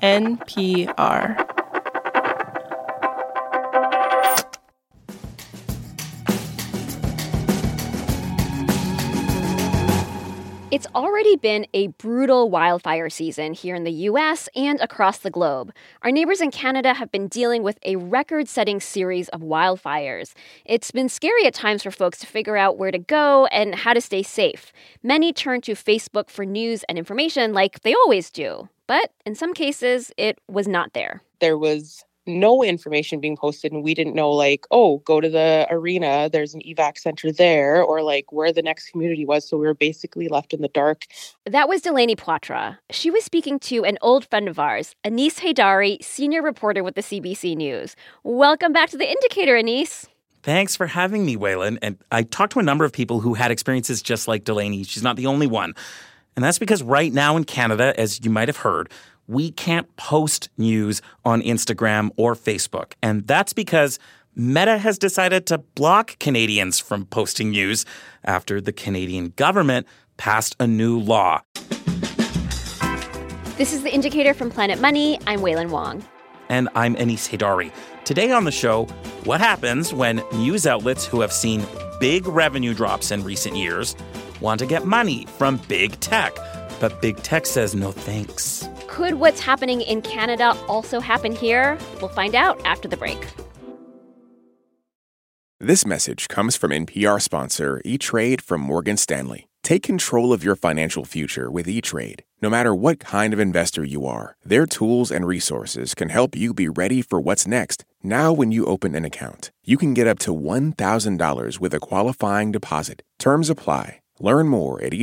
NPR. It's already been a brutal wildfire season here in the U.S. and across the globe. Our neighbors in Canada have been dealing with a record-setting series of wildfires. It's been scary at times for folks to figure out where to go and how to stay safe. Many turn to Facebook for news and information like they always do. But in some cases, it was not there. There was no information being posted, and we didn't know, like, oh, go to the arena, there's an evac center there, or like where the next community was. So we were basically left in the dark. That was Delaney Poitras. She was speaking to an old friend of ours, Anis Haidari, senior reporter with the CBC News. Welcome back to The Indicator, Anis. Thanks for having me, Waylon. And I talked to a number of people who had experiences just like Delaney. She's not the only one. And that's because right now in Canada, as you might have heard, we can't post news on Instagram or Facebook. And that's because Meta has decided to block Canadians from posting news after the Canadian government passed a new law. This is The Indicator from Planet Money. I'm Waylon Wong. And I'm Anis Haidari. Today on the show, what happens when news outlets who have seen big revenue drops in recent years want to get money from big tech, but big tech says no thanks. Could what's happening in Canada also happen here? We'll find out after the break. This message comes from NPR sponsor E-Trade from Morgan Stanley. Take control of your financial future with E-Trade. No matter what kind of investor you are, their tools and resources can help you be ready for what's next. Now when you open an account, you can get up to $1,000 with a qualifying deposit. Terms apply. Learn more at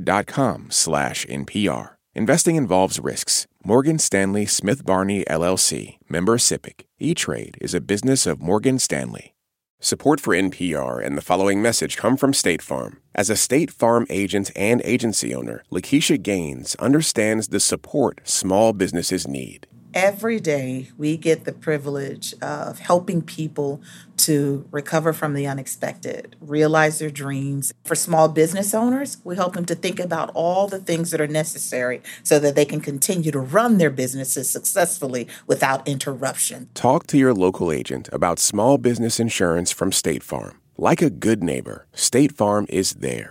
etrade.com/NPR. Investing involves risks. Morgan Stanley Smith Barney, LLC. Member SIPC. E-Trade is a business of Morgan Stanley. Support for NPR and the following message come from State Farm. As a State Farm agent and agency owner, Lakeisha Gaines understands the support small businesses need. Every day, we get the privilege of helping people to recover from the unexpected, realize their dreams. For small business owners, we help them to think about all the things that are necessary so that they can continue to run their businesses successfully without interruption. Talk to your local agent about small business insurance from State Farm. Like a good neighbor, State Farm is there.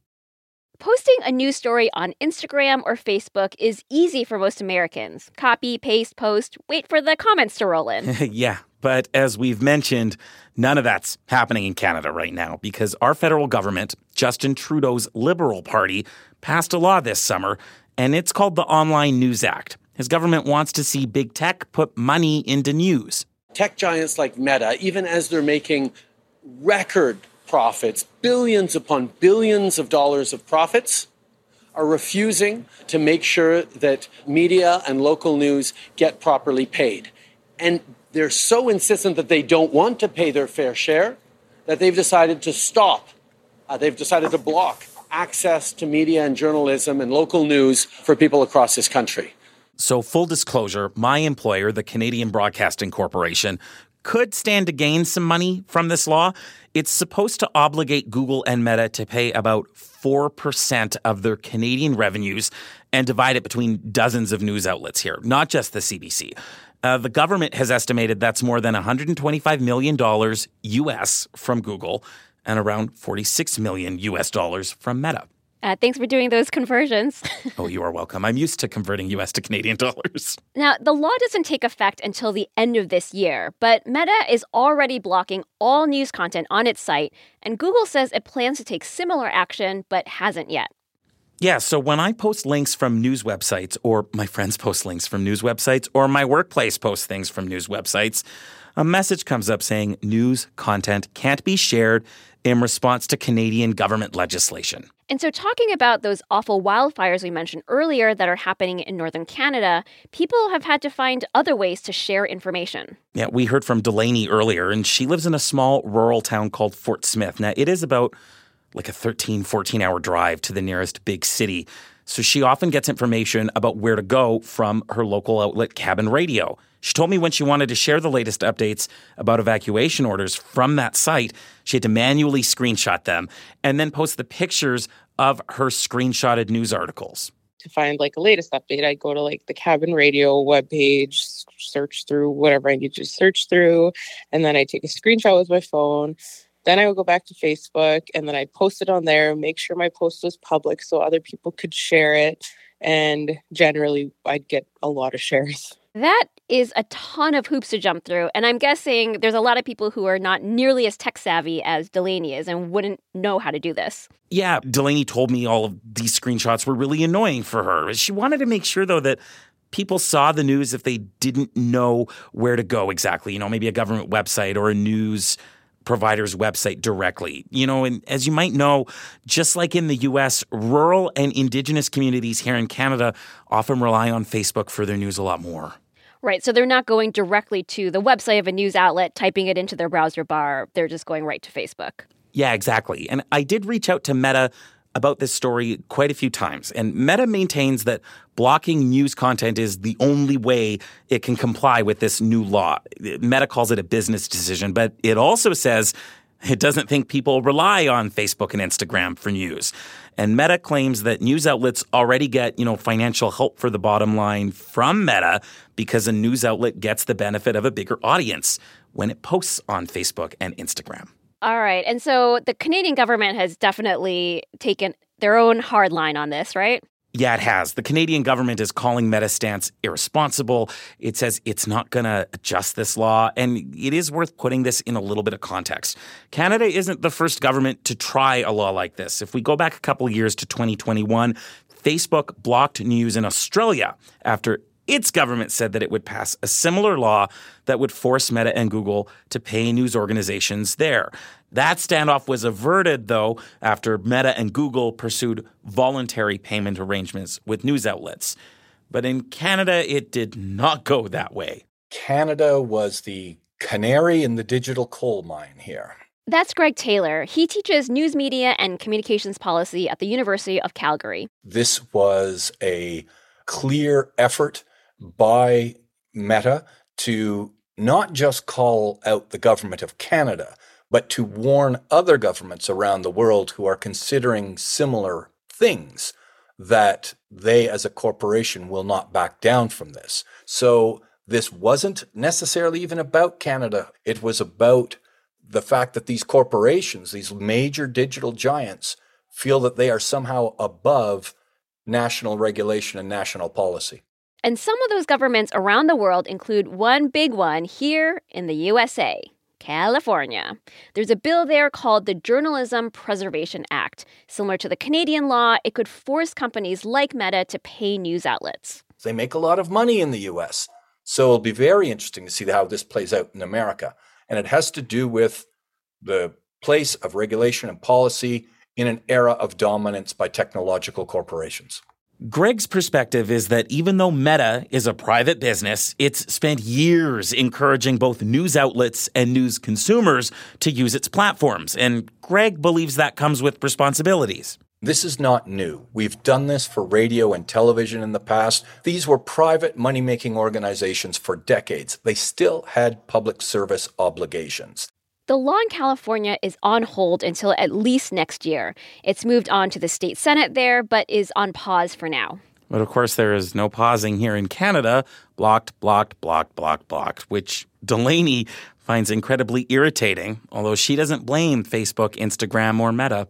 Posting a news story on Instagram or Facebook is easy for most Americans. Copy, paste, post, wait for the comments to roll in. Yeah, but as we've mentioned, none of that's happening in Canada right now because our federal government, Justin Trudeau's Liberal Party, passed a law this summer, and it's called the Online News Act. His government wants to see big tech put money into news. Tech giants like Meta, even as they're making record profits, billions upon billions of dollars of profits, are refusing to make sure that media and local news get properly paid. And they're so insistent that they don't want to pay their fair share that they've decided to stop. They've decided to block access to media and journalism and local news for people across this country. So full disclosure, my employer, the Canadian Broadcasting Corporation, could stand to gain some money from this law. It's supposed to obligate Google and Meta to pay about 4% of their Canadian revenues and divide it between dozens of news outlets here, not just the CBC. The government has estimated that's more than $125 million U.S. from Google and around $46 million U.S. dollars from Meta. Thanks for doing those conversions. Oh, you are welcome. I'm used to converting U.S. to Canadian dollars. Now, the law doesn't take effect until the end of this year, but Meta is already blocking all news content on its site, and Google says it plans to take similar action, but hasn't yet. Yeah, so when I post links from news websites, or my friends post links from news websites, or my workplace posts things from news websites, a message comes up saying news content can't be shared in response to Canadian government legislation. And so talking about those awful wildfires we mentioned earlier that are happening in northern Canada, people have had to find other ways to share information. Yeah, we heard from Delaney earlier, and she lives in a small rural town called Fort Smith. Now, it is about like a 14-hour drive to the nearest big city. So she often gets information about where to go from her local outlet, Cabin Radio. She told me when she wanted to share the latest updates about evacuation orders from that site, she had to manually screenshot them and then post the pictures of her screenshotted news articles. to find like a latest update, I'd go to like the Cabin Radio webpage, search through whatever I need to search through, and then I take a screenshot with my phone. Then I would go back to Facebook, and then I'd post it on there, make sure my post was public so other people could share it. And generally, I'd get a lot of shares. That is a ton of hoops to jump through. And I'm guessing there's a lot of people who are not nearly as tech savvy as Delaney is and wouldn't know how to do this. Yeah, Delaney told me all of these screenshots were really annoying for her. She wanted to make sure, though, that people saw the news if they didn't know where to go exactly. Maybe a government website or a news provider's website directly. And as you might know, just like in the U.S., rural and Indigenous communities here in Canada often rely on Facebook for their news a lot more. Right, so they're not going directly to the website of a news outlet, typing it into their browser bar. They're just going right to Facebook. Yeah, exactly. And I did reach out to Meta about this story quite a few times. And Meta maintains that blocking news content is the only way it can comply with this new law. Meta calls it a business decision, but it also says it doesn't think people rely on Facebook and Instagram for news. And Meta claims that news outlets already get, financial help for the bottom line from Meta because a news outlet gets the benefit of a bigger audience when it posts on Facebook and Instagram. All right. And so the Canadian government has definitely taken their own hard line on this, right? Yeah, it has. The Canadian government is calling Meta's stance irresponsible. It says it's not going to adjust this law, and it is worth putting this in a little bit of context. Canada isn't the first government to try a law like this. If we go back a couple of years to 2021, Facebook blocked news in Australia after its government said that it would pass a similar law that would force Meta and Google to pay news organizations there. That standoff was averted, though, after Meta and Google pursued voluntary payment arrangements with news outlets. But in Canada, it did not go that way. Canada was the canary in the digital coal mine here. That's Greg Taylor. He teaches news media and communications policy at the University of Calgary. This was a clear effort by Meta to not just call out the government of Canada, but to warn other governments around the world who are considering similar things that they as a corporation will not back down from this. So this wasn't necessarily even about Canada. It was about the fact that these corporations, these major digital giants, feel that they are somehow above national regulation and national policy. And some of those governments around the world include one big one here in the USA, California. There's a bill there called the Journalism Preservation Act. Similar to the Canadian law, it could force companies like Meta to pay news outlets. They make a lot of money in the US, so it'll be very interesting to see how this plays out in America. And it has to do with the place of regulation and policy in an era of dominance by technological corporations. Greg's perspective is that even though Meta is a private business, it's spent years encouraging both news outlets and news consumers to use its platforms. And Greg believes that comes with responsibilities. This is not new. We've done this for radio and television in the past. These were private money-making organizations for decades. They still had public service obligations. The law in California is on hold until at least next year. It's moved on to the state Senate there, but is on pause for now. But of course, there is no pausing here in Canada. Blocked, blocked, blocked, blocked, blocked, which Delaney finds incredibly irritating, although she doesn't blame Facebook, Instagram, or Meta.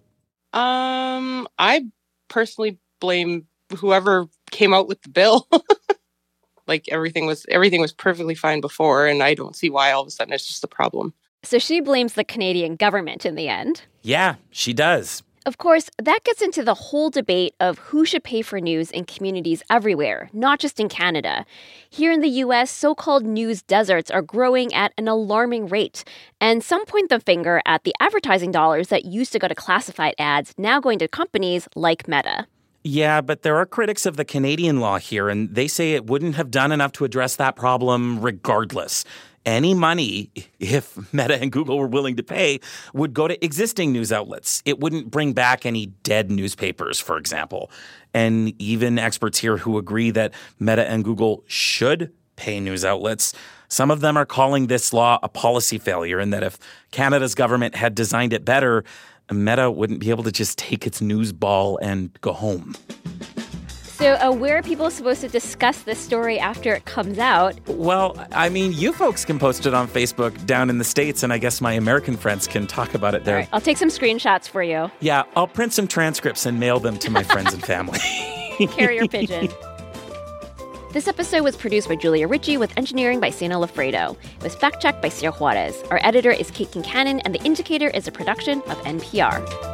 I personally blame whoever came out with the bill. Like everything was perfectly fine before, and I don't see why all of a sudden it's just a problem. So she blames the Canadian government in the end. Yeah, she does. Of course, that gets into the whole debate of who should pay for news in communities everywhere, not just in Canada. Here in the U.S., so-called news deserts are growing at an alarming rate. And some point the finger at the advertising dollars that used to go to classified ads, now going to companies like Meta. Yeah, but there are critics of the Canadian law here, and they say it wouldn't have done enough to address that problem regardless. Any money, if Meta and Google were willing to pay, would go to existing news outlets. It wouldn't bring back any dead newspapers, for example. And even experts here who agree that Meta and Google should pay news outlets, some of them are calling this law a policy failure, and that if Canada's government had designed it better, Meta wouldn't be able to just take its news ball and go home. So where are people supposed to discuss this story after it comes out? Well, I mean, you folks can post it on Facebook down in the States, and I guess my American friends can talk about it there. All right, I'll take some screenshots for you. Yeah, I'll print some transcripts and mail them to my friends and family. Carrier pigeon. This episode was produced by Julia Ritchie with engineering by Sana Lafredo. It was fact-checked by Sierra Juarez. Our editor is Kate Kincannon, and The Indicator is a production of NPR.